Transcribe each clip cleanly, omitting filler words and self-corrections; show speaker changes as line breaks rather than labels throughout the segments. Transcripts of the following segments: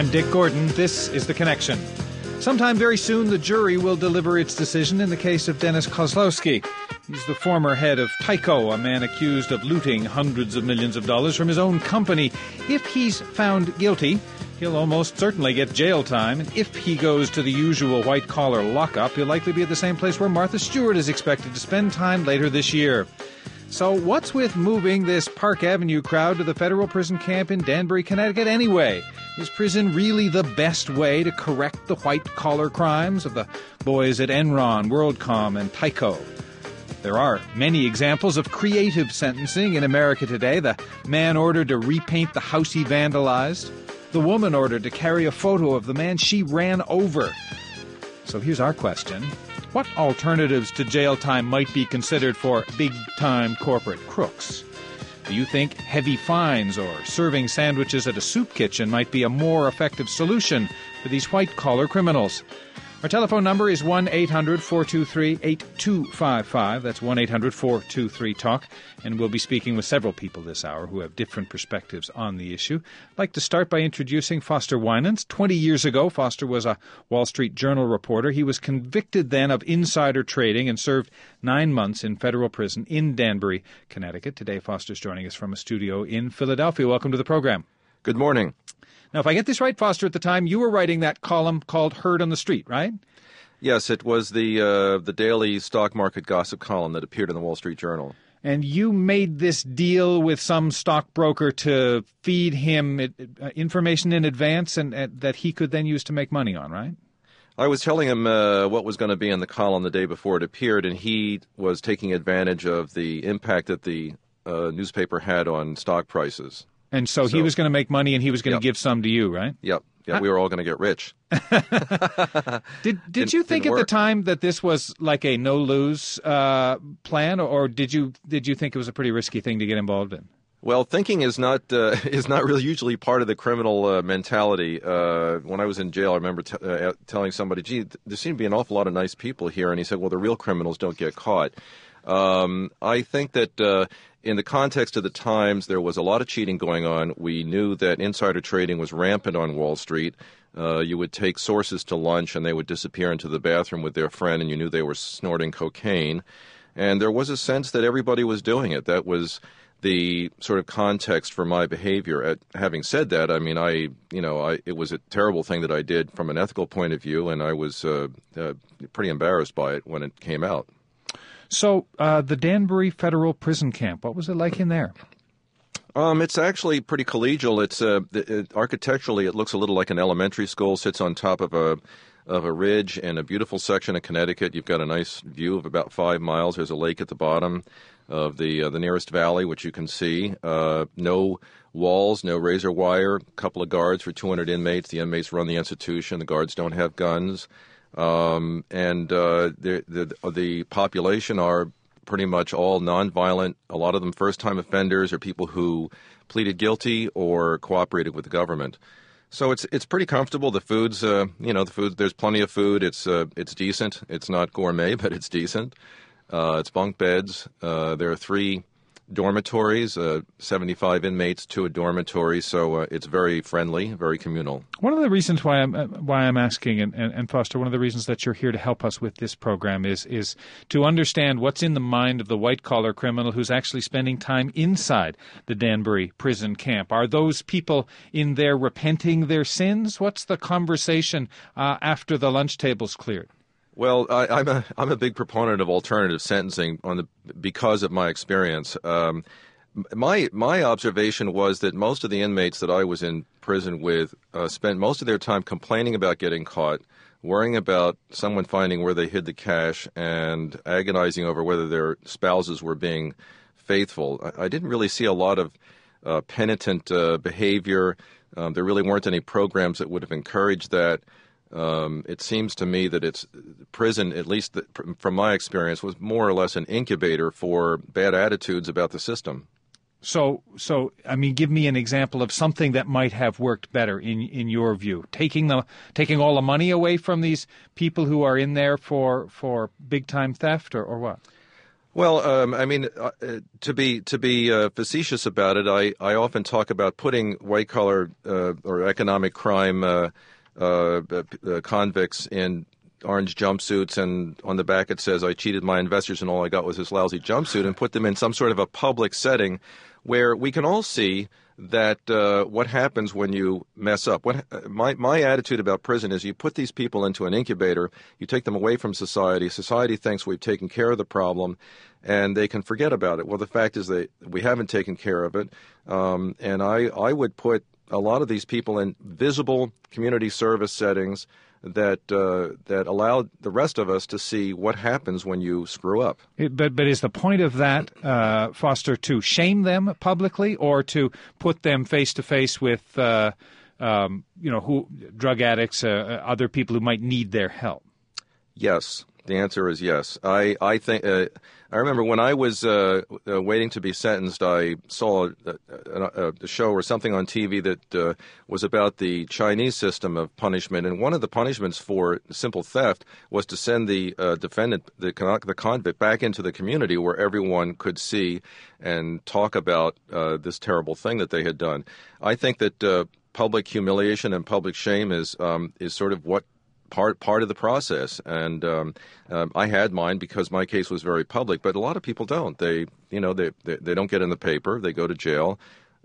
I'm Dick Gordon. This is The Connection. Sometime very soon, the jury will deliver its decision in the case of Dennis Kozlowski. He's the former head of Tyco, a man accused of looting hundreds of millions of dollars from his own company. If he's found guilty, he'll almost certainly get jail time. And if he goes to the usual white-collar lockup, he'll likely be at the same place where Martha Stewart is expected to spend time later this year. So what's with moving this Park Avenue crowd to the federal prison camp in Danbury, Connecticut anyway? Is prison really the best way to correct the white-collar crimes of the boys at Enron, WorldCom, and Tyco? There are many examples of creative sentencing in America today. The man ordered to repaint the house he vandalized. The woman ordered to carry a photo of the man she ran over. So here's our question. What alternatives to jail time might be considered for big-time corporate crooks? Do you think heavy fines or serving sandwiches at a soup kitchen might be a more effective solution for these white-collar criminals? Our telephone number is 1-800-423-8255. That's 1-800-423-TALK. And we'll be speaking with several people this hour who have different perspectives on the issue. I'd like to start by introducing Foster Winans. 20 years ago, Foster was a Wall Street Journal reporter. He was convicted then of insider trading and served 9 months in federal prison in Danbury, Connecticut. Today, Foster's joining us from a studio in Philadelphia. Welcome to the program.
Good morning.
Now, if I get this right, Foster, at the time you were writing that column called Heard on the Street, right?
Yes, it was the daily stock market gossip column that appeared in the Wall Street Journal.
And you made this deal with some stockbroker to feed him information in advance and that he could then use to make money on, right?
I was telling him what was going to be in the column the day before it appeared, and he was taking advantage of the impact that the newspaper had on stock prices.
And so he was going to make money, and he was going to give some to you, right?
Yep. Yeah, we were all going to get rich.
Did you think at the time that this was like a no-lose plan, or did you think it was a pretty risky thing to get involved in?
Well, thinking is not really usually part of the criminal mentality. When I was in jail, I remember telling somebody, "Gee, there seem to be an awful lot of nice people here," and he said, "Well, the real criminals don't get caught." I think that in the context of the times, there was a lot of cheating going on. We knew that insider trading was rampant on Wall Street. You would take sources to lunch, and they would disappear into the bathroom with their friend, and you knew they were snorting cocaine. And there was a sense that everybody was doing it. That was the sort of context for my behavior. Having said that, I mean, it was a terrible thing that I did from an ethical point of view, and I was pretty embarrassed by it when it came out.
So the Danbury Federal Prison Camp, what was it like in there?
It's actually pretty collegial. It's architecturally, it looks a little like an elementary school. Sits on top of a ridge in a beautiful section of Connecticut. You've got a nice view of about 5 miles. There's a lake at the bottom of the nearest valley, which you can see. No walls, no razor wire. A couple of guards for 200 inmates. The inmates run the institution. The guards don't have guns. The population are pretty much all nonviolent. A lot of them first-time offenders or people who pleaded guilty or cooperated with the government. So it's pretty comfortable. The food's the food. There's plenty of food. It's decent. It's not gourmet, but it's decent. It's bunk beds. There are 3 dormitories, 75 inmates to a dormitory, so it's very friendly, very communal.
One of the reasons why I'm asking, and Foster, one of the reasons that you're here to help us with this program is to understand what's in the mind of the white-collar criminal who's actually spending time inside the Danbury prison camp. Are those people in there repenting their sins? What's the conversation after the lunch table's cleared?
Well, I'm a big proponent of alternative sentencing because of my experience. My observation was that most of the inmates that I was in prison with spent most of their time complaining about getting caught, worrying about someone finding where they hid the cash, and agonizing over whether their spouses were being faithful. I didn't really see a lot of penitent behavior. There really weren't any programs that would have encouraged that. It seems to me that prison, at least from my experience, was more or less an incubator for bad attitudes about the system.
So I mean, give me an example of something that might have worked better in your view. Taking all the money away from these people who are in there for big time theft, or what?
Well, I mean, to be facetious about it, I often talk about putting white-collar or economic crime convicts in orange jumpsuits, and on the back it says, "I cheated my investors and all I got was this lousy jumpsuit," and put them in some sort of a public setting where we can all see that what happens when you mess up. My attitude about prison is you put these people into an incubator, you take them away from society. Society thinks we've taken care of the problem, and they can forget about it. Well, the fact is that we haven't taken care of it, and I would put a lot of these people in visible community service settings that allow the rest of us to see what happens when you screw up.
But is the point of that, Foster, to shame them publicly or to put them face to face with, drug addicts, other people who might need their help? Yes.
The answer is yes. I think I remember when I was waiting to be sentenced, I saw a show or something on TV that was about the Chinese system of punishment, and one of the punishments for simple theft was to send the defendant, the convict, back into the community where everyone could see and talk about this terrible thing that they had done. I think that public humiliation and public shame is sort of what part of the process, and I had mine because my case was very public. But a lot of people don't. They don't get in the paper. They go to jail.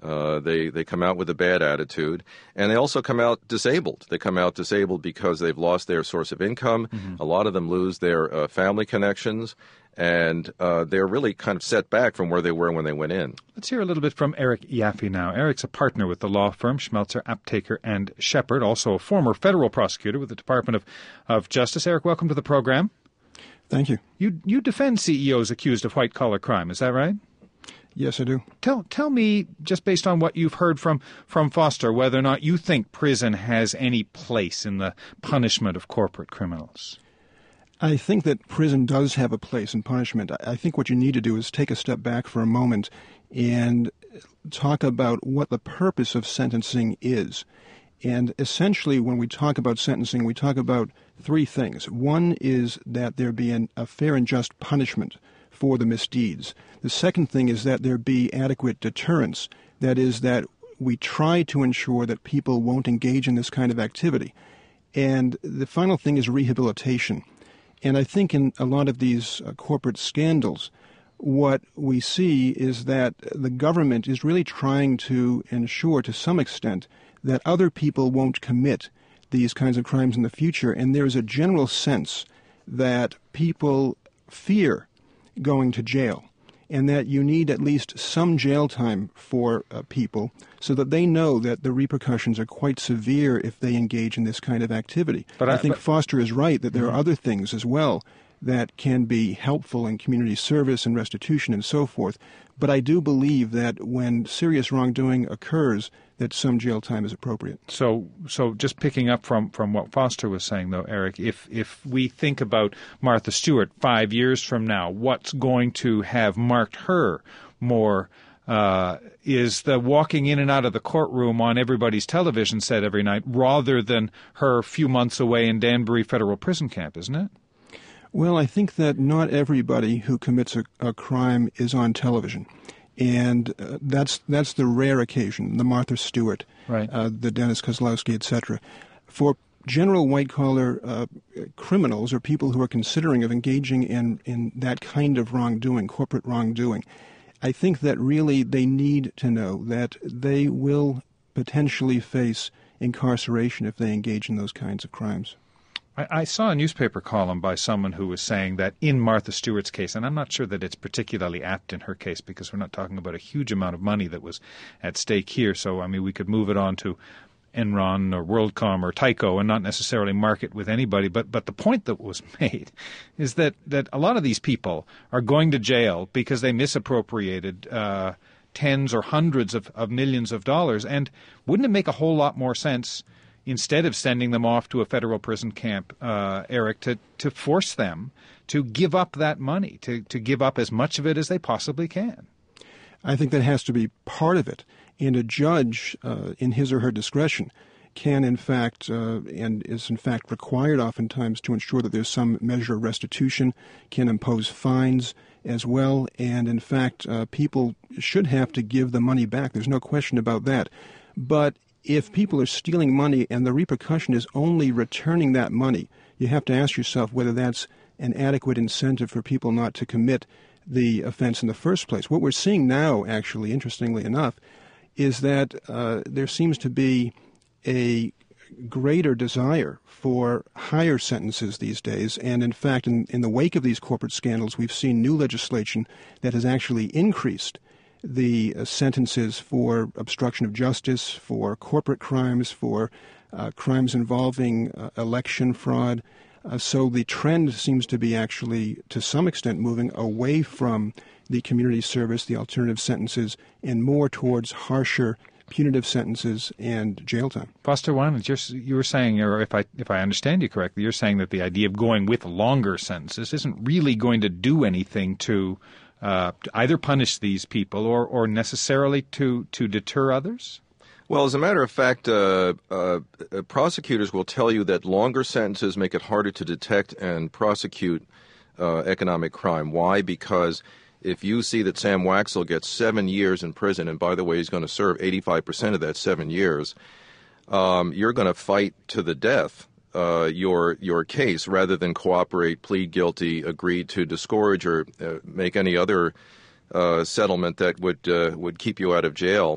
They come out with a bad attitude, and they also come out disabled. They come out disabled because they've lost their source of income. Mm-hmm. A lot of them lose their family connections, and they're really kind of set back from where they were when they went in.
Let's hear a little bit from Eric Yaffe now. Eric's a partner with the law firm Schmelzer, Aptaker and Shepard, also a former federal prosecutor with the Department of Justice. Eric, welcome to the program.
Thank you.
You defend CEOs accused of white-collar crime, is that right?
Yes, I do.
Tell me, just based on what you've heard from Foster, whether or not you think prison has any place in the punishment of corporate criminals.
I think that prison does have a place in punishment. I think what you need to do is take a step back for a moment and talk about what the purpose of sentencing is. And essentially, when we talk about sentencing, we talk about three things. One is that there be a fair and just punishment for the misdeeds. The second thing is that there be adequate deterrence. That is, that we try to ensure that people won't engage in this kind of activity. And the final thing is rehabilitation. And I think in a lot of these corporate scandals, what we see is that the government is really trying to ensure to some extent that other people won't commit these kinds of crimes in the future. And there is a general sense that people fear going to jail, and that you need at least some jail time for people so that they know that the repercussions are quite severe if they engage in this kind of activity. But I think Foster is right that there are other things as well that can be helpful in community service and restitution and so forth. But I do believe that when serious wrongdoing occurs, that some jail time is appropriate.
So just picking up from what Foster was saying, though, Eric, if we think about Martha Stewart 5 years from now, what's going to have marked her more is the walking in and out of the courtroom on everybody's television set every night rather than her few months away in Danbury Federal Prison Camp, isn't it?
Well, I think that not everybody who commits a crime is on television. And that's the rare occasion, the Martha Stewart,
right.
The Dennis Kozlowski, etc. For general white-collar criminals or people who are considering of engaging in that kind of wrongdoing, corporate wrongdoing, I think that really they need to know that they will potentially face incarceration if they engage in those kinds of crimes.
I saw a newspaper column by someone who was saying that in Martha Stewart's case, and I'm not sure that it's particularly apt in her case because we're not talking about a huge amount of money that was at stake here. So, I mean, we could move it on to Enron or WorldCom or Tyco and not necessarily mark it with anybody. But the point that was made is that a lot of these people are going to jail because they misappropriated tens or hundreds of millions of dollars. And wouldn't it make a whole lot more sense, instead of sending them off to a federal prison camp, Eric, to force them to give up that money, to give up as much of it as they possibly can?
I think that has to be part of it. And a judge, in his or her discretion, can in fact, and is in fact required oftentimes to ensure that there's some measure of restitution, can impose fines as well, and in fact people should have to give the money back. There's no question about that. But if people are stealing money and the repercussion is only returning that money, you have to ask yourself whether that's an adequate incentive for people not to commit the offense in the first place. What we're seeing now, actually, interestingly enough, is that there seems to be a greater desire for higher sentences these days. And in fact, in the wake of these corporate scandals, we've seen new legislation that has actually increased the sentences for obstruction of justice, for corporate crimes, for crimes involving election fraud. So the trend seems to be actually, to some extent, moving away from the community service, the alternative sentences, and more towards harsher punitive sentences and jail time.
Foster Winans, you were saying, or if I understand you correctly, you're saying that the idea of going with longer sentences isn't really going to do anything to either punish these people or necessarily to deter others?
Well, as a matter of fact, prosecutors will tell you that longer sentences make it harder to detect and prosecute economic crime. Why? Because if you see that Sam Waxel gets 7 years in prison, and by the way, he's going to serve 85% of that 7 years, you're going to fight to the death your case rather than cooperate, plead guilty, agree to disgorge, or make any other settlement that would keep you out of jail.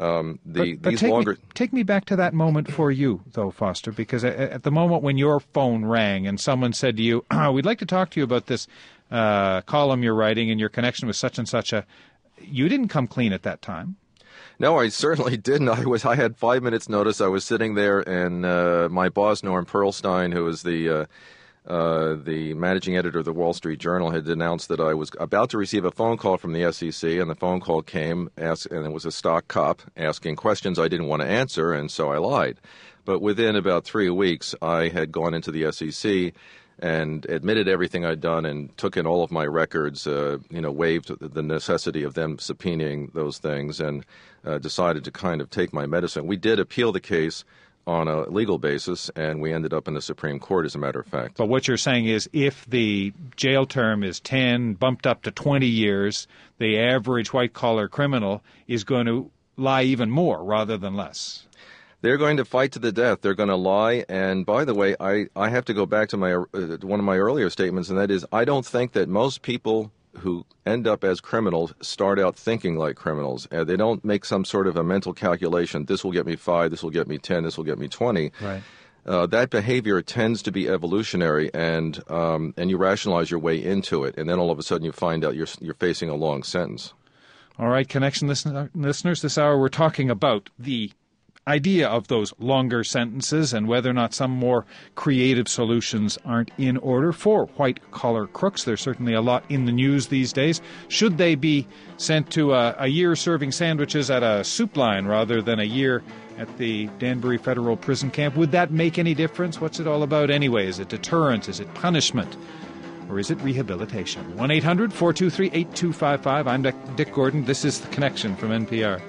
Take me back to that moment for you, though, Foster, because at the moment when your phone rang and someone said to you, we'd like to talk to you about this column you're writing and your connection with such and such you didn't come clean at that time.
No, I certainly didn't. I had 5 minutes notice. I was sitting there, and my boss, Norm Pearlstein, who was the managing editor of the Wall Street Journal, had announced that I was about to receive a phone call from the SEC, and the phone call came, and it was a stock cop asking questions I didn't want to answer, and so I lied. But within about 3 weeks, I had gone into the SEC and admitted everything I'd done and took in all of my records, waived the necessity of them subpoenaing those things, and decided to kind of take my medicine. We did appeal the case on a legal basis, and we ended up in the Supreme Court, as a matter of fact.
But what you're saying is if the jail term is 10, bumped up to 20 years, the average white-collar criminal is going to lie even more rather than less.
They're going to fight to the death. They're going to lie. And by the way, I have to go back to my one of my earlier statements, and that is I don't think that most people who end up as criminals start out thinking like criminals. They don't make some sort of a mental calculation. This will get me 5, this will get me 10, this will get me 20.
Right.
That behavior tends to be evolutionary, and you rationalize your way into it, and then all of a sudden you find out you're facing a long sentence.
All right, Connection listeners, this hour we're talking about the idea of those longer sentences and whether or not some more creative solutions aren't in order for white-collar crooks. There's certainly a lot in the news these days. Should they be sent to a year serving sandwiches at a soup line rather than a year at the Danbury Federal Prison Camp? Would that make any difference? What's it all about anyway? Is it deterrence? Is it punishment? Or is it rehabilitation? 1-800-423-8255. I'm Dick Gordon. This is The Connection from NPR.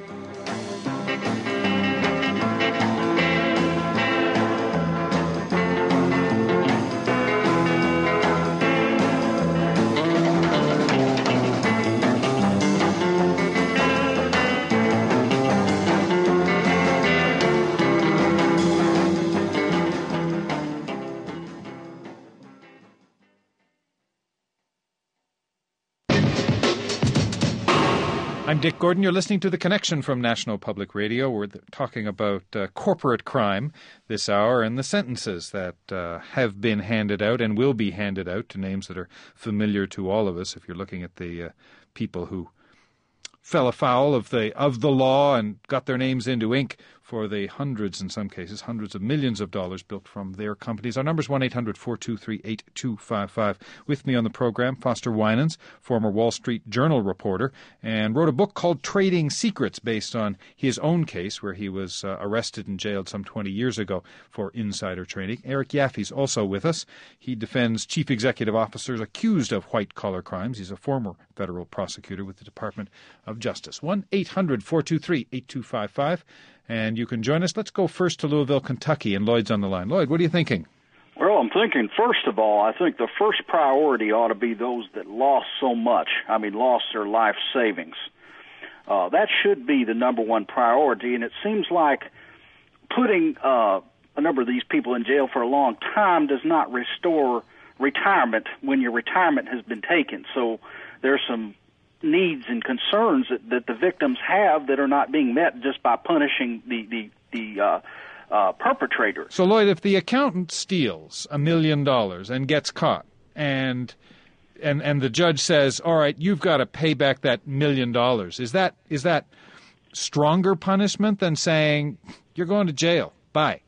I'm Dick Gordon. You're listening to The Connection from National Public Radio. We're talking about corporate crime this hour and the sentences that have been handed out and will be handed out to names that are familiar to all of us. If you're looking at the people who fell afoul of the law and got their names into ink for the hundreds, in some cases, hundreds of millions of dollars built from their companies. Our number is 1-800-423-8255. With me on the program, Foster Winans, former Wall Street Journal reporter, and wrote a book called Trading Secrets based on his own case where he was arrested and jailed some 20 years ago for insider trading. Eric Yaffe's also with us. He defends chief executive officers accused of white-collar crimes. He's a former federal prosecutor with the Department of Justice. 1-800-423-8255. and you can join us. Let's go first to Louisville, Kentucky, and Lloyd's on the line. Lloyd, what are you thinking?
Well, I'm thinking, first of all, I think the first priority ought to be those that lost so much, lost their life savings. That should be the number one priority, and it seems like putting a number of these people in jail for a long time does not restore retirement when your retirement has been taken. So there's some needs and concerns that the victims have that are not being met just by punishing the perpetrator.
So, Lloyd, if the accountant steals $1 million and gets caught, and the judge says, all right, you've got to pay back that $1 million, is that stronger punishment than saying, you're going to jail, bye?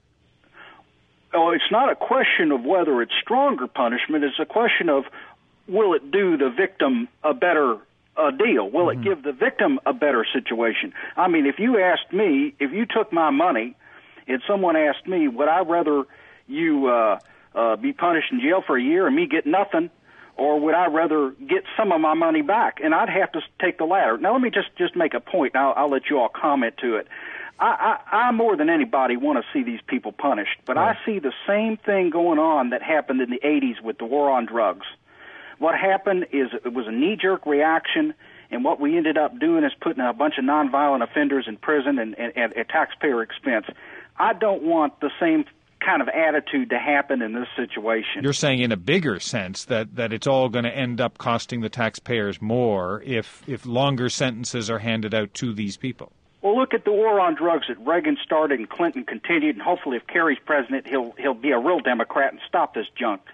Oh, it's not a question of whether it's stronger punishment. It's a question of, will it do the victim a better deal? Will it give the victim a better situation? If you asked me, if you took my money and someone asked me, would I rather you be punished in jail for a year and me get nothing, or would I rather get some of my money back? And I'd have to take the latter. Now, let me just make a point, and I'll let you all comment to it. I more than anybody want to see these people punished, but right. I see the same thing going on that happened in the 80s with the war on drugs. What happened is it was a knee-jerk reaction, and what we ended up doing is putting a bunch of nonviolent offenders in prison and at taxpayer expense. I don't want the same kind of attitude to happen in this situation.
You're saying in a bigger sense that it's all going to end up costing the taxpayers more if longer sentences are handed out to these people.
Well, look at the war on drugs that Reagan started and Clinton continued, and hopefully if Kerry's president, he'll be a real Democrat and stop this junk.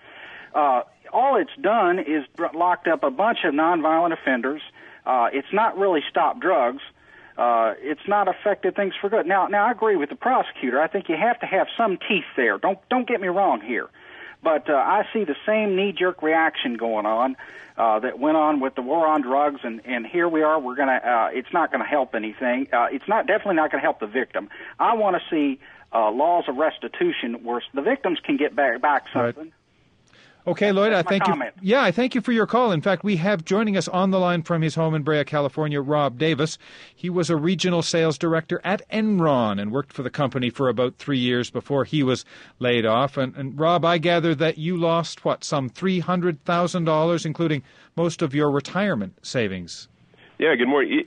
All it's done is locked up a bunch of nonviolent offenders. It's not really stopped drugs. It's not affected things for good. Now I agree with the prosecutor. I think you have to have some teeth there. Don't get me wrong here. But I see the same knee-jerk reaction going on that went on with the war on drugs, and here we are. We're gonna. It's not going to help anything. It's definitely not going to help the victim. I want to see laws of restitution where the victims can get back something.
Right. Okay, Lloyd, I thank you. Yeah, I thank you for your call. In fact, we have joining us on the line from his home in Brea, California, Rob Davis. He was a regional sales director at Enron and worked for the company for about 3 years before he was laid off. And Rob, I gather that you lost, some $300,000, including most of your retirement savings.
Yeah, good morning.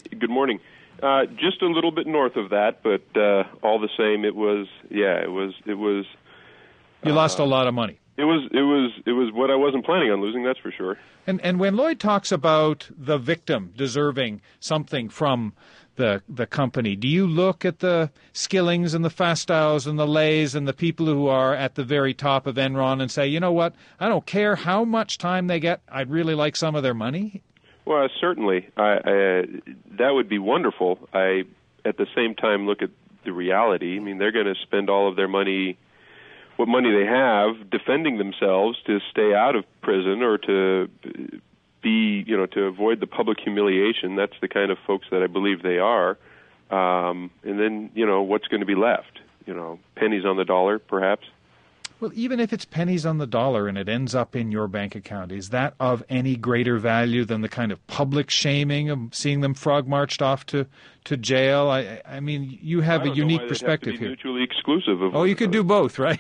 Just a little bit north of that, but all the same, it was.
You lost a lot of money.
It was what I wasn't planning on losing, that's for sure.
And when Lloyd talks about the victim deserving something from the company, do you look at the Skillings and the Fastows and the Lays and the people who are at the very top of Enron and say, you know what, I don't care how much time they get, I'd really like some of their money?
Well, certainly. That would be wonderful. I, at the same time, look at the reality. They're going to spend all of their money, what money they have, defending themselves to stay out of prison or to be, to avoid the public humiliation. That's the kind of folks that I believe they are. And then, what's going to be left? Pennies on the dollar, perhaps.
Well, even if it's pennies on the dollar and it ends up in your bank account, is that of any greater value than the kind of public shaming of seeing them frog marched off to jail? I mean, you have a unique perspective here.
Mutually exclusive of.
Oh, you could do both, right?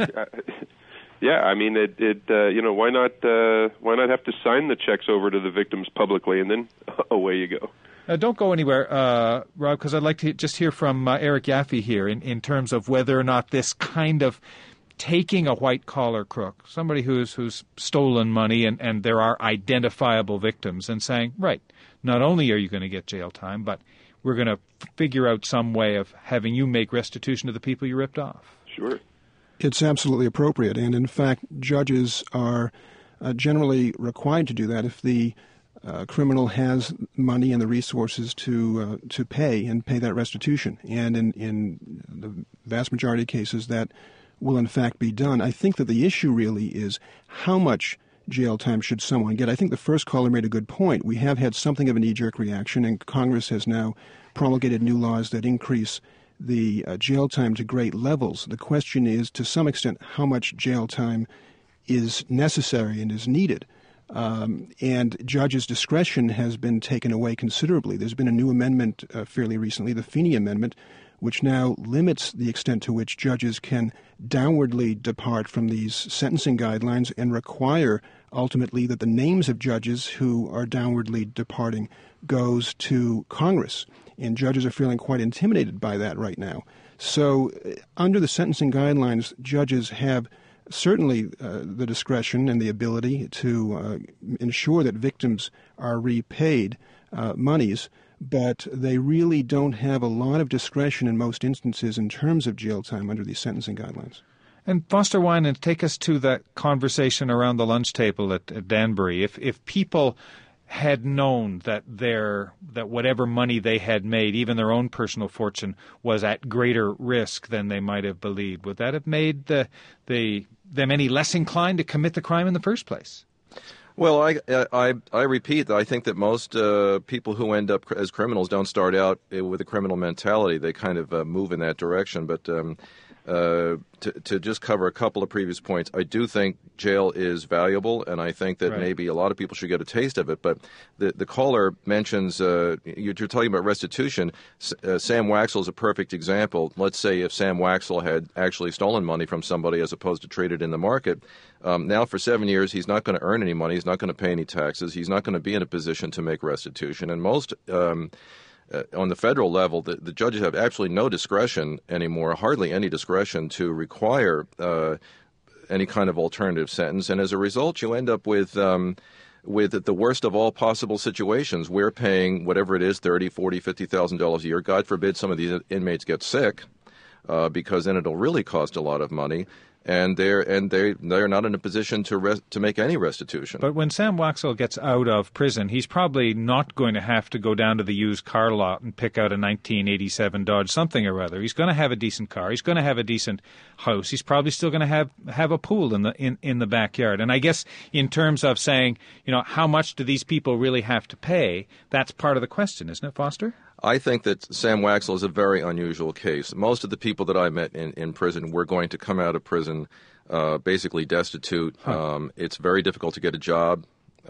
Yeah, why not have to sign the checks over to the victims publicly, and then away you go.
Don't go anywhere, Rob, because I'd like to just hear from Eric Yaffe here in terms of whether or not this kind of taking a white-collar crook, somebody who's stolen money and there are identifiable victims, and saying, right, not only are you going to get jail time, but we're going to figure out some way of having you make restitution to the people you ripped off.
Sure.
It's absolutely appropriate, and in fact, judges are generally required to do that if the criminal has money and the resources to pay that restitution. And in the vast majority of cases, that will in fact be done. I think that the issue really is how much jail time should someone get. I think the first caller made a good point. We have had something of a knee-jerk reaction, and Congress has now promulgated new laws that increase the jail time to great levels. The question is, to some extent, how much jail time is necessary and is needed. And judges' discretion has been taken away considerably. There's been a new amendment fairly recently, the Feeney Amendment, which now limits the extent to which judges can downwardly depart from these sentencing guidelines and require ultimately that the names of judges who are downwardly departing goes to Congress. And judges are feeling quite intimidated by that right now. So under the sentencing guidelines, judges have certainly the discretion and the ability to ensure that victims are repaid monies, but they really don't have a lot of discretion in most instances in terms of jail time under these sentencing guidelines.
And Foster Winans, take us to that conversation around the lunch table at Danbury. If people had known that whatever money they had made, even their own personal fortune, was at greater risk than they might have believed, would that have made them any less inclined to commit the crime in the first place?
Well, I repeat that I think that most people who end up as criminals don't start out with a criminal mentality. They kind of move in that direction. But to just cover a couple of previous points, I do think jail is valuable, and I think that maybe a lot of people should get a taste of it. But the caller mentions, you're talking about restitution. Sam Waxel is a perfect example. Let's say if Sam Waxel had actually stolen money from somebody as opposed to traded in the market, now for 7 years he's not going to earn any money, he's not going to pay any taxes, he's not going to be in a position to make restitution. And most on the federal level, the judges have absolutely no discretion anymore, hardly any discretion to require any kind of alternative sentence. And as a result, you end up with the worst of all possible situations. We're paying whatever it is, $30,000, $40,000, $50,000 a year. God forbid some of these inmates get sick, because then it'll really cost a lot of money. And they're not in a position to make any restitution.
But when Sam Waxel gets out of prison, he's probably not going to have to go down to the used car lot and pick out a 1987 Dodge something or other. He's going to have a decent car. He's going to have a decent house. He's probably still going to have a pool in the backyard. And I guess in terms of saying, how much do these people really have to pay? That's part of the question, isn't it, Foster?
I think that Sam Waxel is a very unusual case. Most of the people that I met in prison were going to come out of prison basically destitute. It's very difficult to get a job.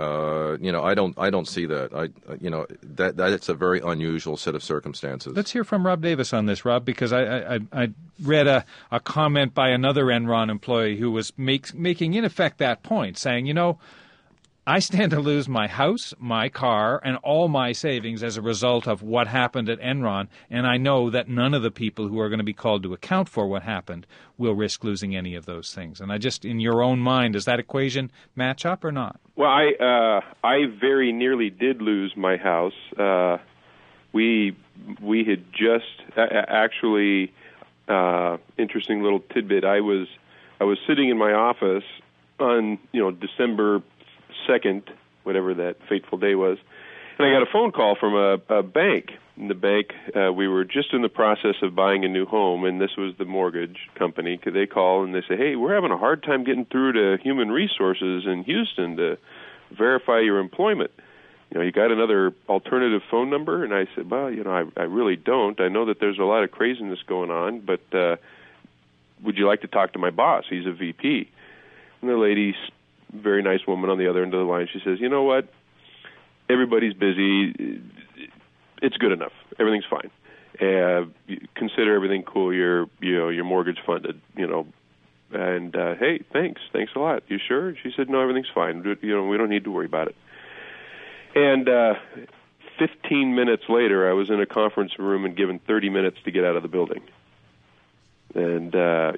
I don't see that. That's a very unusual set of circumstances.
Let's hear from Rob Davis on this, Rob, because I read a comment by another Enron employee who was making in effect that point, saying, I stand to lose my house, my car, and all my savings as a result of what happened at Enron, and I know that none of the people who are going to be called to account for what happened will risk losing any of those things. And in your own mind, does that equation match up or not?
Well, I very nearly did lose my house. We had just actually interesting little tidbit. I was sitting in my office on December 2nd, whatever that fateful day was, and I got a phone call from a bank. In the bank, we were just in the process of buying a new home, and this was the mortgage company. They call and they say, "Hey, we're having a hard time getting through to Human Resources in Houston to verify your employment. You got another alternative phone number?" And I said, "Well, I really don't. I know that there's a lot of craziness going on, but would you like to talk to my boss? He's a VP." And the lady, very nice woman on the other end of the line, she says, "You know what? Everybody's busy. It's good enough. Everything's fine. Consider everything cool. Your mortgage funded. And hey, thanks a lot. You sure?" She said, "No, everything's fine. We don't need to worry about it." And 15 minutes later, I was in a conference room and given 30 minutes to get out of the building. And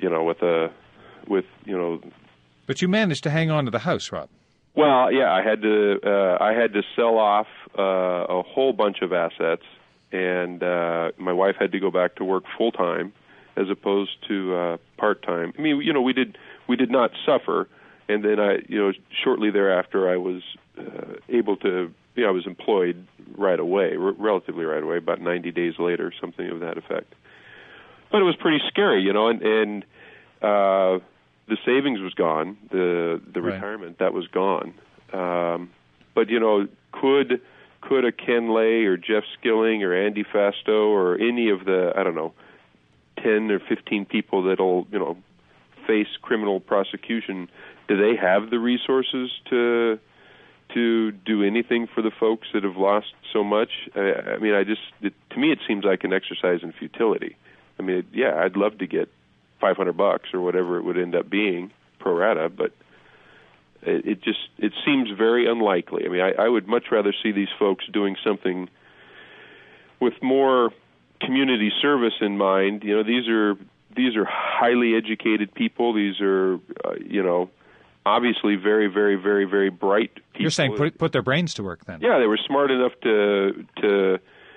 But you managed to hang on to the house, Rob.
Well, yeah, I had to sell off a whole bunch of assets, and my wife had to go back to work full time as opposed to part time. I mean, we did not suffer, and then shortly thereafter I was able to. I was employed right away, relatively right away, about 90 days later, something of that effect. But it was pretty scary, and the savings was gone, the retirement, that was gone. But could a Ken Lay or Jeff Skilling or Andy Fasto or any of the 10 or 15 people that'll face criminal prosecution, do they have the resources to do anything for the folks that have lost so much? To me it seems like an exercise in futility. I mean, yeah, I'd love to get $500 or whatever it would end up being pro rata, but it seems very unlikely. I mean, I would much rather see these folks doing something with more community service in mind. You know, these are highly educated people. These are obviously very, very, very, very bright people.
You're saying put their brains to work then?
Yeah, they were smart enough to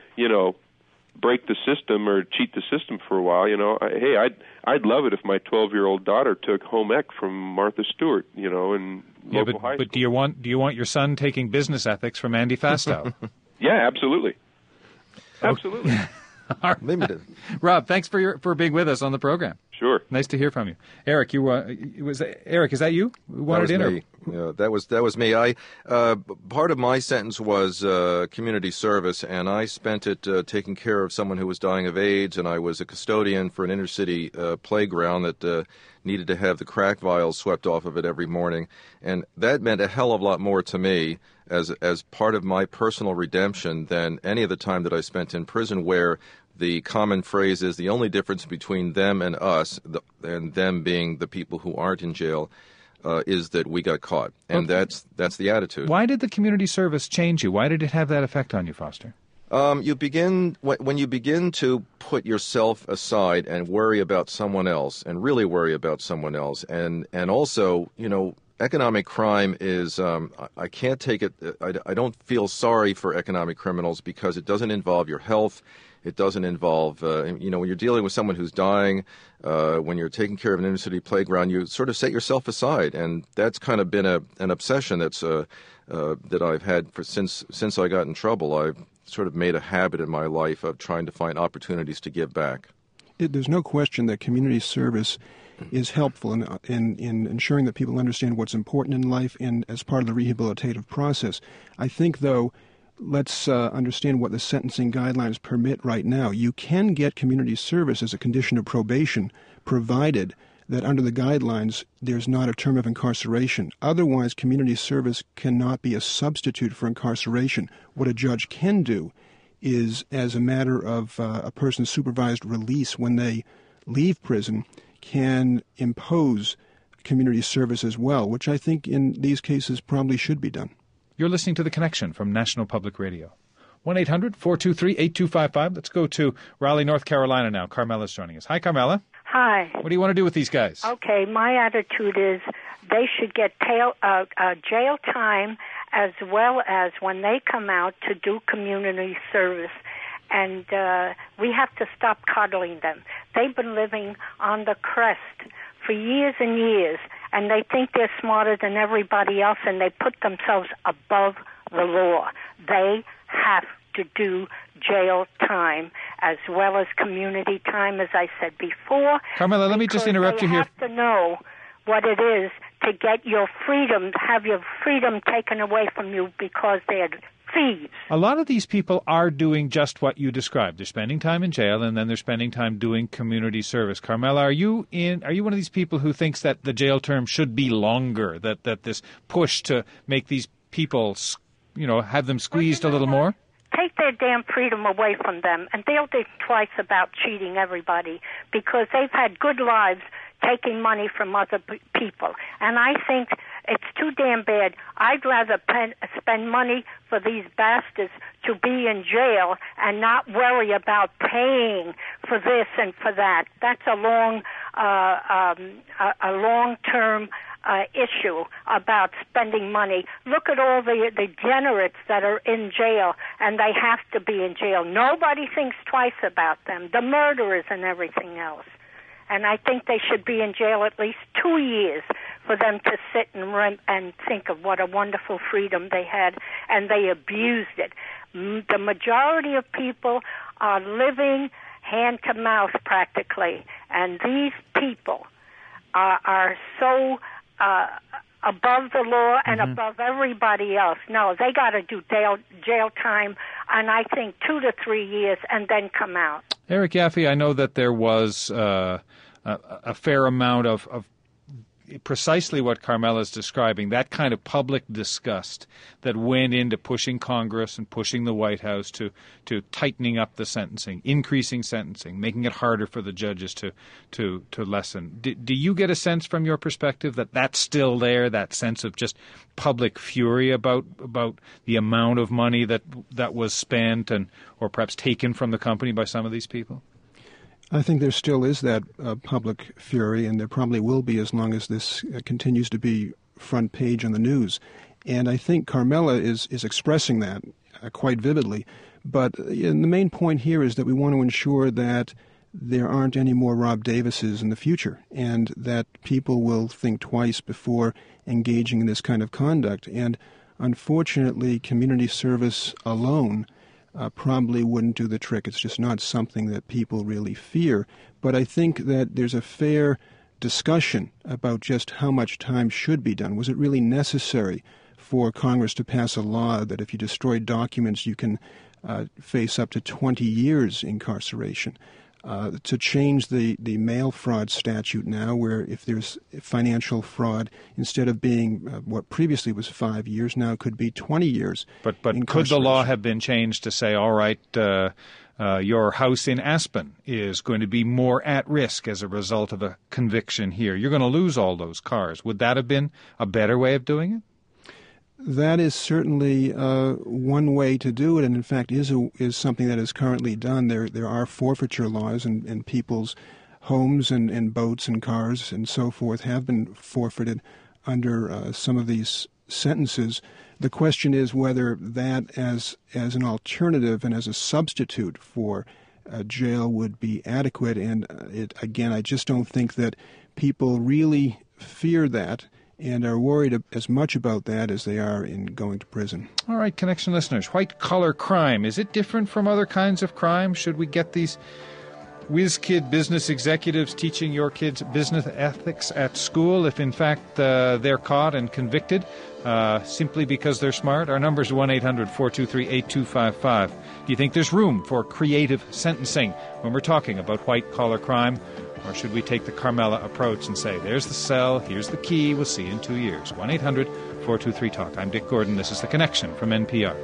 break the system or cheat the system for a while. Hey, I'd love it if my 12-year-old daughter took home ec from Martha Stewart, in local high school.
But do you want your son taking business ethics from Andy Fastow?
Yeah, absolutely. Absolutely.
All right. Rob, thanks for being with us on the program.
Sure.
Nice to hear from you. Eric, Eric, is that you?
That was me. Yeah, that was me. Part of my sentence was community service, and I spent it taking care of someone who was dying of AIDS, and I was a custodian for an inner-city playground that needed to have the crack vials swept off of it every morning, and that meant a hell of a lot more to me as part of my personal redemption than any of the time that I spent in prison, where the common phrase is the only difference between them and us, and them being the people who aren't in jail, is that we got caught. And that's the attitude.
Why did the community service change you? Why did it have that effect on you, Foster?
When you begin to put yourself aside and worry about someone else, and really worry about someone else, and also, economic crime is, I can't take it, I don't feel sorry for economic criminals because it doesn't involve your health. It doesn't involve, when you're dealing with someone who's dying, when you're taking care of an inner-city playground, you sort of set yourself aside. And that's kind of been an obsession that I've had since I got in trouble. I've sort of made a habit in my life of trying to find opportunities to give back.
There's no question that community service is helpful in ensuring that people understand what's important in life and as part of the rehabilitative process. I think, though, let's understand what the sentencing guidelines permit right now. You can get community service as a condition of probation, provided that under the guidelines there's not a term of incarceration. Otherwise, community service cannot be a substitute for incarceration. What a judge can do is, as a matter of a person's supervised release when they leave prison, can impose community service as well, which I think in these cases probably should be done.
You're listening to The Connection from National Public Radio. 1-800-423-8255. Let's go to Raleigh, North Carolina now. Carmela's joining us. Hi, Carmela.
Hi.
What do you want to do with these guys?
Okay, my attitude is they should get jail time as well as when they come out to do community service. And we have to stop coddling them. They've been living on the crest for years and years, and they think they're smarter than everybody else, and they put themselves above the law. They have to do jail time as well as community time, as I said before.
Carmela, let me just interrupt you here.
They have to know what it is to get your freedom, have your freedom taken away from you because they're thieves.
A lot of these people are doing just what you described. They're spending time in jail, and then they're spending time doing community service. Carmela, are you one of these people who thinks that the jail term should be longer, that this push to make these people, have them squeezed a little more?
Take their damn freedom away from them, and they'll think twice about cheating everybody because they've had good lives taking money from other people. And I think it's too damn bad. I'd rather spend money for these bastards to be in jail and not worry about paying for this and for that. That's a long-term issue about spending money. Look at all the degenerates that are in jail, and they have to be in jail. Nobody thinks twice about them, the murderers and everything else. And I think they should be in jail at least 2 years for them to sit and think of what a wonderful freedom they had, and they abused it. The majority of people are living hand to mouth practically, and these people are so above the law and above everybody else. No, they got to do jail time, and I think 2 to 3 years, and then come out.
Eric Yaffe, I know that there was a fair amount of precisely what Carmela is describing, that kind of public disgust that went into pushing Congress and pushing the White House to tightening up the sentencing, increasing sentencing, making it harder for the judges to lessen. Do you get a sense from your perspective that that's still there, that sense of just public fury about the amount of money that was spent and or perhaps taken from the company by some of these people?
I think there still is that public fury, and there probably will be as long as this continues to be front page on the news. And I think Carmela is expressing that quite vividly. But the main point here is that we want to ensure that there aren't any more Rob Davises in the future, and that people will think twice before engaging in this kind of conduct. And unfortunately, community service alone probably wouldn't do the trick. It's just not something that people really fear. But I think that there's a fair discussion about just how much time should be done. Was it really necessary for Congress to pass a law that if you destroy documents you can face up to 20 years incarceration? To change the mail fraud statute now, where if there's financial fraud, instead of being what previously was 5 years, now could be 20 years.
But could the law have been changed to say, all right, your house in Aspen is going to be more at risk as a result of a conviction here? You're going to lose all those cars. Would that have been a better way of doing it?
That is certainly one way to do it, and in fact is something that is currently done. There are forfeiture laws, and people's homes and boats and cars and so forth have been forfeited under some of these sentences. The question is whether that as an alternative and as a substitute for jail would be adequate. And again, I just don't think that people really fear that and are worried as much about that as they are in going to prison.
All right, Connection listeners, white-collar crime, is it different from other kinds of crime? Should we get these whiz-kid business executives teaching your kids business ethics at school if, in fact, they're caught and convicted simply because they're smart? Our number is 1-800-423-8255. Do you think there's room for creative sentencing when we're talking about white-collar crime? Or should we take the Carmela approach and say, there's the cell, here's the key, we'll see you in 2 years? 1-800-423-TALK. I'm Dick Gordon. This is The Connection from NPR.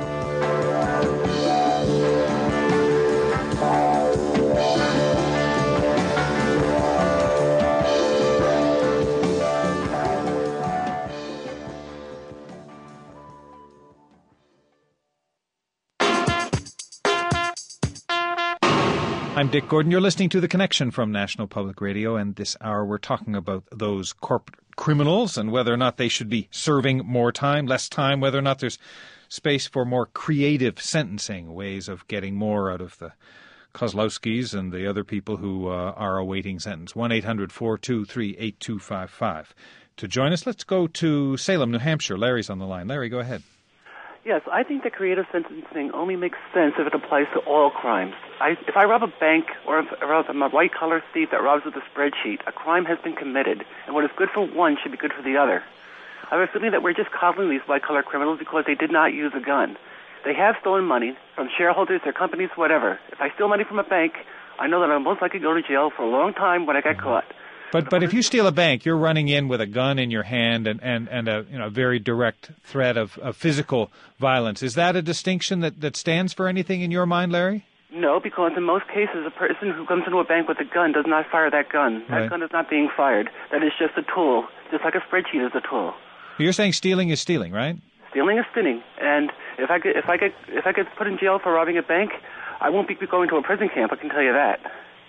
I'm Dick Gordon. You're listening to The Connection from National Public Radio, and this hour we're talking about those corporate criminals and whether or not they should be serving more time, less time, whether or not there's space for more creative sentencing, ways of getting more out of the Kozlowskis and the other people who are awaiting sentence. 1-800-423-8255. To join us, let's go to Salem, New Hampshire. Larry's on the line. Larry, go ahead.
Yes, I think that creative sentencing only makes sense if it applies to all crimes. If I rob a bank or if I'm a white-collar thief that robs with a spreadsheet, a crime has been committed, and what is good for one should be good for the other. I have a feeling that we're just coddling these white-collar criminals because they did not use a gun. They have stolen money from shareholders, their companies, whatever. If I steal money from a bank, I know that I'll most likely go to jail for a long time when I get caught.
But if you steal a bank, you're running in with a gun in your hand and a very direct threat of physical violence. Is that a distinction that stands for anything in your mind, Larry?
No, because in most cases, a person who comes into a bank with a gun does not fire that gun. That gun is not being fired. That is just a tool, just like a spreadsheet is a tool.
You're saying stealing is stealing, right?
Stealing is stealing, and if I get put in jail for robbing a bank, I won't be going to a prison camp. I can tell you that.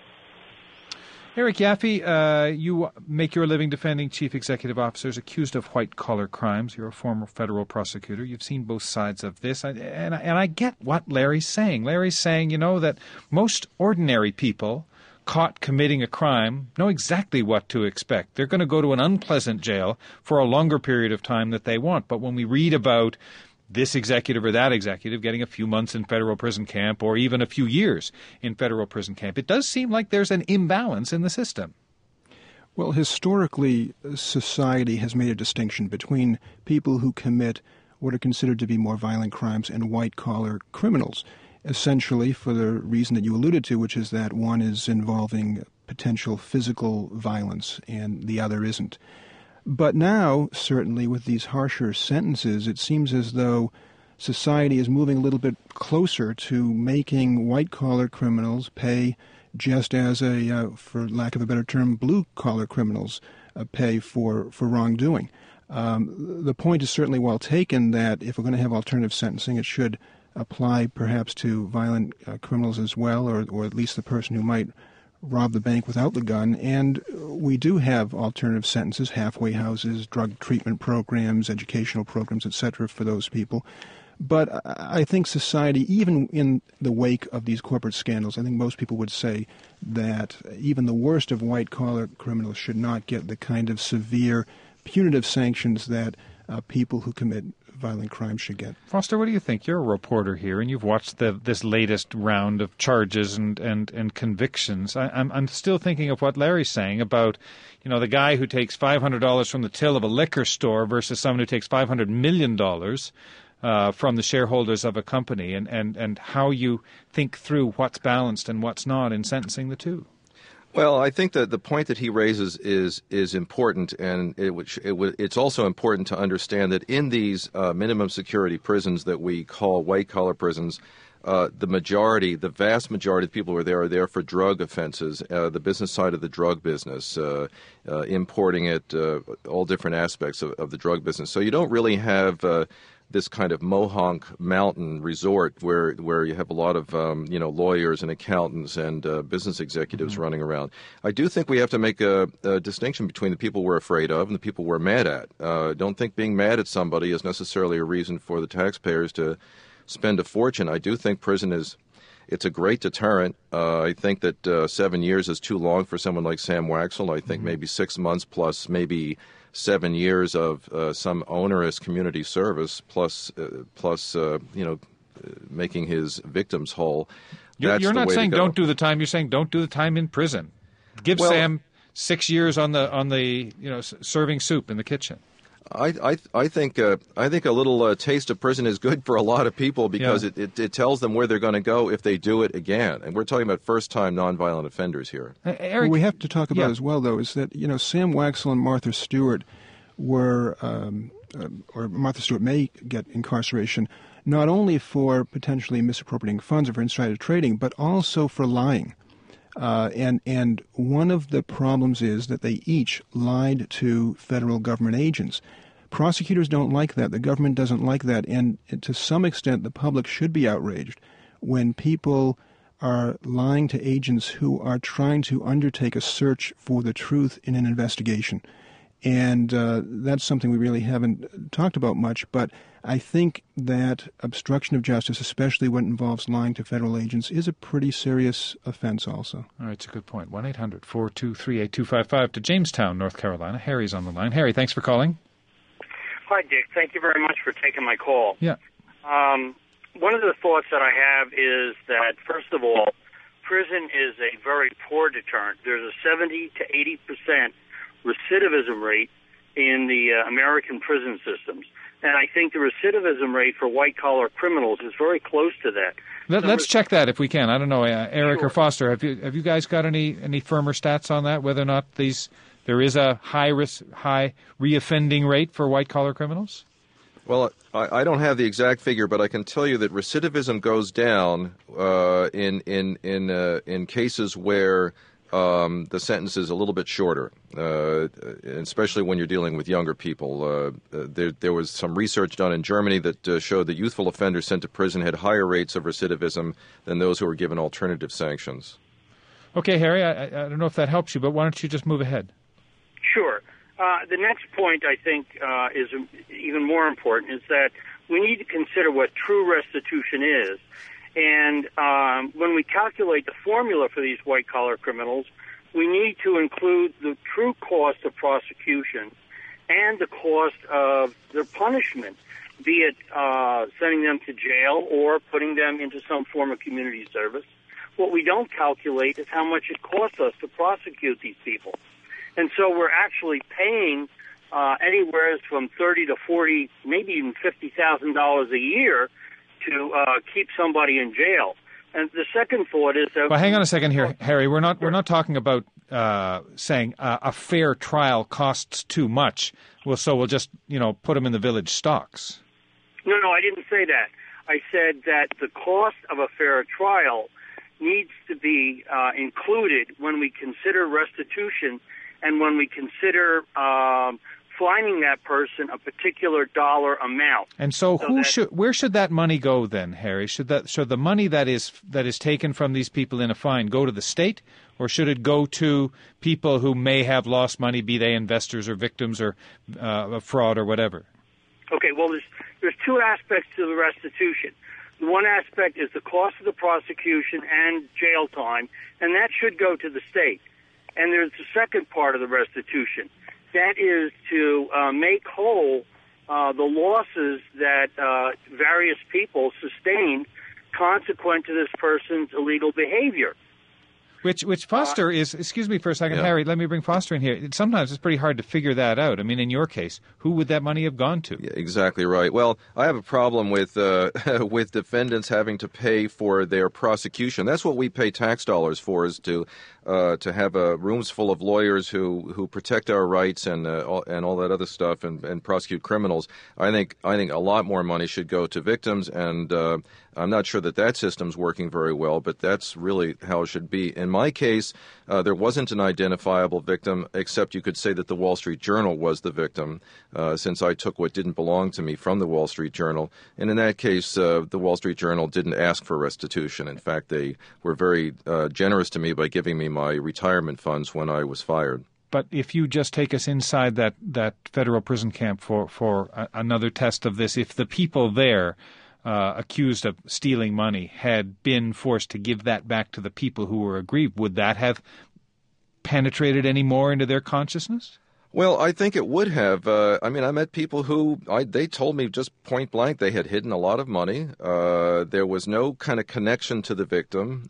Eric Yaffe, you make your living defending chief executive officers accused of white-collar crimes. You're a former federal prosecutor. You've seen both sides of this. And I get what Larry's saying. Larry's saying, that most ordinary people caught committing a crime know exactly what to expect. They're going to go to an unpleasant jail for a longer period of time that they want. But when we read about this executive or that executive getting a few months in federal prison camp or even a few years in federal prison camp, it does seem like there's an imbalance in the system.
Well, historically, society has made a distinction between people who commit what are considered to be more violent crimes and white-collar criminals, essentially for the reason that you alluded to, which is that one is involving potential physical violence and the other isn't. But now, certainly with these harsher sentences, it seems as though society is moving a little bit closer to making white-collar criminals pay just as for lack of a better term, blue-collar criminals pay for wrongdoing. The point is certainly well taken that if we're going to have alternative sentencing, it should apply perhaps to violent criminals as well, or at least the person who might rob the bank without the gun. And we do have alternative sentences, halfway houses, drug treatment programs, educational programs, etc. for those people. But I think society, even in the wake of these corporate scandals, I think most people would say that even the worst of white-collar criminals should not get the kind of severe punitive sanctions that people who commit violent crimes should get.
Foster, what do you think? You're a reporter here, and you've watched this latest round of charges and convictions. I'm still thinking of what Larry's saying about, the guy who takes $500 from the till of a liquor store versus someone who takes $500 million from the shareholders of a company, and how you think through what's balanced and what's not in sentencing the two.
Well, I think that the point that he raises is important, and it's also important to understand that in these minimum security prisons that we call white-collar prisons, the vast majority of people who are there for drug offenses, the business side of the drug business, importing it, all different aspects of the drug business. So you don't really have this kind of Mohonk Mountain resort where you have a lot of lawyers and accountants and business executives running around. I do think we have to make a distinction between the people we're afraid of and the people we're mad at. Don't think being mad at somebody is necessarily a reason for the taxpayers to spend a fortune. I do think prison it's a great deterrent. I think that 7 years is too long for someone like Sam Waxel. I think maybe 6 months plus maybe 7 years of some onerous community service plus making his victims whole.
You're not saying don't do the time. You're saying don't do the time in prison. Give Sam 6 years on the serving soup in the kitchen.
I think a little taste of prison is good for a lot of people because it tells them where they're going to go if they do it again. And we're talking about first-time nonviolent offenders here.
Eric, what we have to talk about as well, though, is that Sam Waxel and Martha Stewart were, or Martha Stewart may get incarceration not only for potentially misappropriating funds or for insider trading, but also for lying. And one of the problems is that they each lied to federal government agents. Prosecutors don't like that. The government doesn't like that. And to some extent, the public should be outraged when people are lying to agents who are trying to undertake a search for the truth in an investigation. And that's something we really haven't talked about much, but I think that obstruction of justice, especially when it involves lying to federal agents, is a pretty serious offense also.
All right, it's a good point. 1-800-423-8255 to Jamestown, North Carolina. Harry's on the line. Harry, thanks for calling.
Hi, Dick. Thank you very much for taking my call.
Yeah.
One of the thoughts that I have is that, first of all, prison is a very poor deterrent. There's a 70 to 80% recidivism rate in the American prison systems. And I think the recidivism rate for white-collar criminals is very close to that.
Let's check that if we can. I don't know, Eric or Foster, have you guys got any firmer stats on that, whether or not there is a high reoffending rate for white-collar criminals?
Well, I don't have the exact figure, but I can tell you that recidivism goes down in cases where the sentence is a little bit shorter, especially when you're dealing with younger people. There was some research done in Germany that showed that youthful offenders sent to prison had higher rates of recidivism than those who were given alternative sanctions.
Okay, Harry, I don't know if that helps you, but why don't you just move ahead?
Sure. The next point, I think, is even more important, is that we need to consider what true restitution is. And when we calculate the formula for these white-collar criminals, we need to include the true cost of prosecution and the cost of their punishment, be it sending them to jail or putting them into some form of community service. What we don't calculate is how much it costs us to prosecute these people. And so we're actually paying anywhere from $30,000 to $40,000, maybe even $50,000 a year to keep somebody in jail. And the second thought is that...
Well, hang on a second here, Harry. We're not talking about saying a fair trial costs too much. So we'll just put them in the village stocks.
No, I didn't say that. I said that the cost of a fair trial needs to be included when we consider restitution and when we consider fining that person a particular dollar amount.
And so where should that money go then, Harry? Should the money that is taken from these people in a fine go to the state, or should it go to people who may have lost money, be they investors or victims or of fraud or whatever?
Okay, well, there's two aspects to the restitution. One aspect is the cost of the prosecution and jail time, and that should go to the state. And there's the second part of the restitution. That is to make whole the losses that various people sustained consequent to this person's illegal behavior.
Which Foster is, excuse me for a second, Harry, let me bring Foster in here. Sometimes it's pretty hard to figure that out. I mean, in your case, who would that money have gone to?
Yeah, exactly right. Well, I have a problem with with defendants having to pay for their prosecution. That's what we pay tax dollars for, is to have rooms full of lawyers who protect our rights and all that other stuff and prosecute criminals. I think a lot more money should go to victims, and I'm not sure that system's working very well, but that's really how it should be. In my case, there wasn't an identifiable victim, except you could say that the Wall Street Journal was the victim, since I took what didn't belong to me from the Wall Street Journal. And in that case, the Wall Street Journal didn't ask for restitution. In fact, they were very generous to me by giving me my retirement funds when I was fired.
But if you just take us inside that federal prison camp for another test of this, if the people there accused of stealing money had been forced to give that back to the people who were aggrieved, would that have penetrated any more into their consciousness?
Well, I think it would have. I met people who they told me just point blank they had hidden a lot of money. There was no kind of connection to the victim.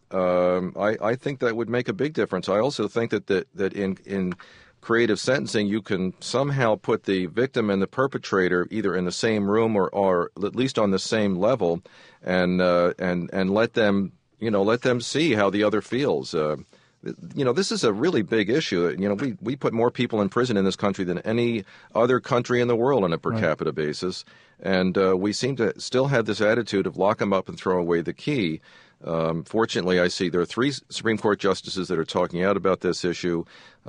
I think that would make a big difference. I also think that in creative sentencing, you can somehow put the victim and the perpetrator either in the same room or at least on the same level, and let them see how the other feels. This is a really big issue. We put more people in prison in this country than any other country in the world on a per capita basis, and we seem to still have this attitude of lock them up and throw away the key. Fortunately, I see there are 3 Supreme Court justices that are talking out about this issue.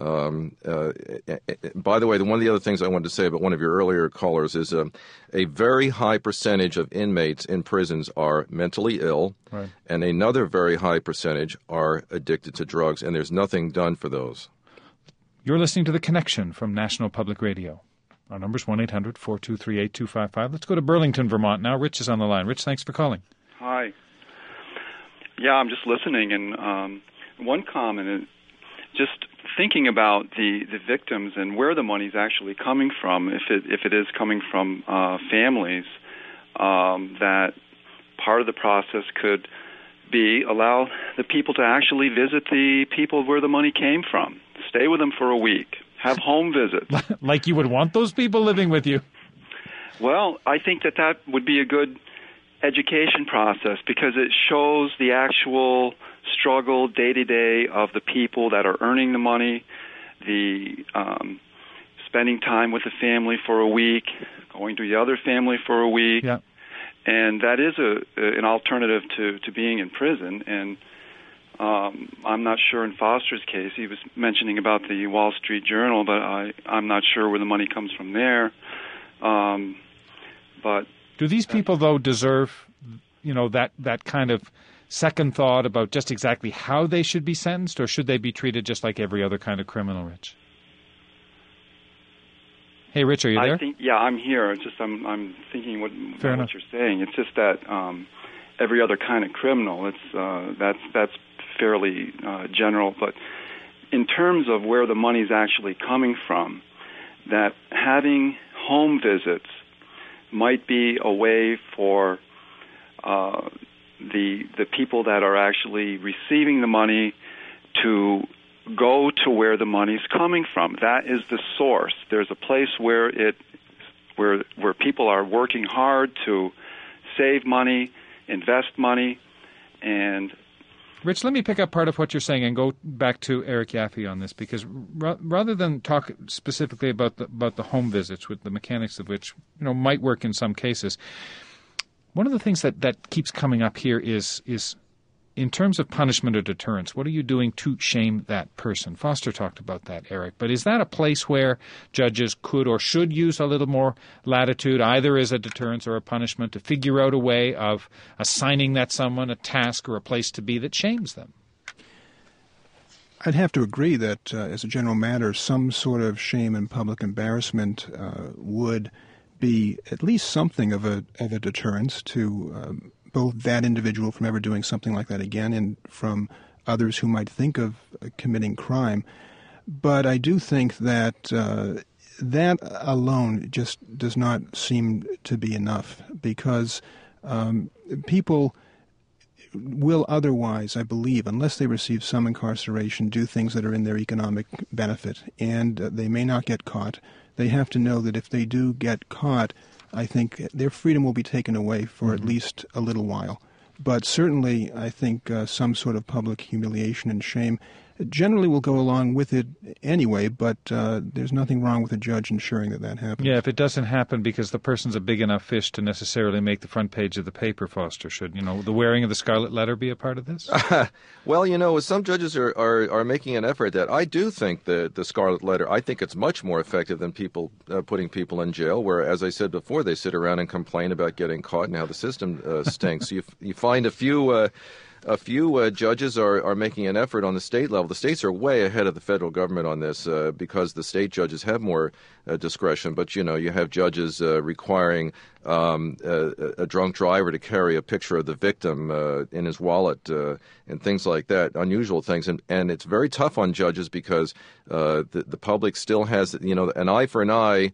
By the way, one of the other things I wanted to say about one of your earlier callers is a very high percentage of inmates in prisons are mentally ill, and another very high percentage are addicted to drugs, and there's nothing done for those.
You're listening to The Connection from National Public Radio. Our number's 1-800-423-8255. Let's go to Burlington, Vermont now. Rich is on the line. Rich, thanks for calling.
Hi. Yeah, I'm just listening, and one comment is just thinking about the victims and where the money's actually coming from. If it is coming from families, that part of the process could be allow the people to actually visit the people where the money came from. Stay with them for a week. Have home visits.
Like you would want those people living with you.
Well, I think that would be a good education process, because it shows the actual struggle day-to-day of the people that are earning the money, the spending time with the family for a week, going to the other family for a week.
Yeah.
And that is an alternative to being in prison. And I'm not sure in Foster's case, he was mentioning about the Wall Street Journal, but I'm not sure where the money comes from there. But
do these people, though, deserve, that kind of second thought about just exactly how they should be sentenced, or should they be treated just like every other kind of criminal, Rich? Hey, Rich, are you there?
I'm here. It's just I'm thinking what you're saying. It's just that every other kind of criminal. It's that's fairly general, but in terms of where the money's actually coming from, that having home visits might be a way for the people that are actually receiving the money to go to where the money's coming from. That is the source. There's a place where people are working hard to save money, invest money, and
Rich, let me pick up part of what you're saying and go back to Eric Yaffe on this, because rather than talk specifically about the home visits, with the mechanics of which might work in some cases, one of the things that keeps coming up here is in terms of punishment or deterrence, what are you doing to shame that person? Foster talked about that, Eric. But is that a place where judges could or should use a little more latitude, either as a deterrence or a punishment, to figure out a way of assigning that someone a task or a place to be that shames them?
I'd have to agree that, as a general matter, some sort of shame and public embarrassment would be at least something of a deterrence to both that individual from ever doing something like that again and from others who might think of committing crime. But I do think that that alone just does not seem to be enough, because people will otherwise, I believe, unless they receive some incarceration, do things that are in their economic benefit, and they may not get caught. They have to know that if they do get caught, I think their freedom will be taken away for at least a little while. But certainly, I think some sort of public humiliation and shame generally will go along with it anyway, but there's nothing wrong with a judge ensuring that happens.
Yeah, if it doesn't happen because the person's a big enough fish to necessarily make the front page of the paper, Foster, should the wearing of the scarlet letter be a part of this?
Well, some judges are making an effort at that. I do think the scarlet letter, I think it's much more effective than people putting people in jail, where, as I said before, they sit around and complain about getting caught and how the system stinks. You find a few judges are making an effort on the state level. The states are way ahead of the federal government on this because the state judges have more discretion. But, you have judges requiring a drunk driver to carry a picture of the victim in his wallet and things like that, unusual things. And it's very tough on judges because the public still has, an eye for an eye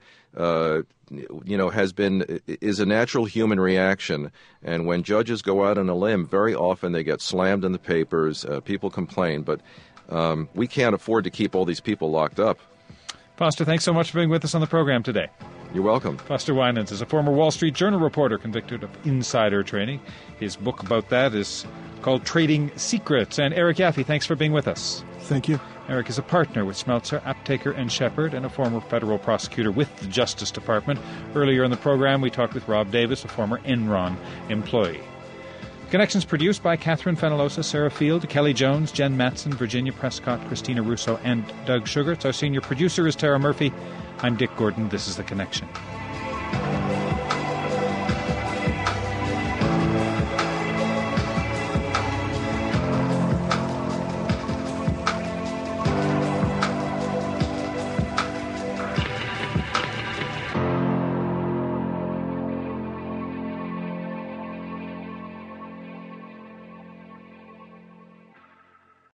is a natural human reaction. And when judges go out on a limb, very often they get slammed in the papers. People complain, but we can't afford to keep all these people locked up.
Foster, thanks so much for being with us on the program today.
You're welcome.
Foster Winans is a former Wall Street Journal reporter convicted of insider trading. His book about that is called Trading Secrets. And Eric Yaffe, thanks for being with us.
Thank you.
Eric is a partner with Schmelzer, Aptaker & Shepard and a former federal prosecutor with the Justice Department. Earlier in the program, we talked with Rob Davis, a former Enron employee. Connections produced by Catherine Fenellosa, Sarah Field, Kelly Jones, Jen Mattson, Virginia Prescott, Christina Russo, and Doug Sugarts. Our senior producer is Tara Murphy. I'm Dick Gordon. This is The Connection.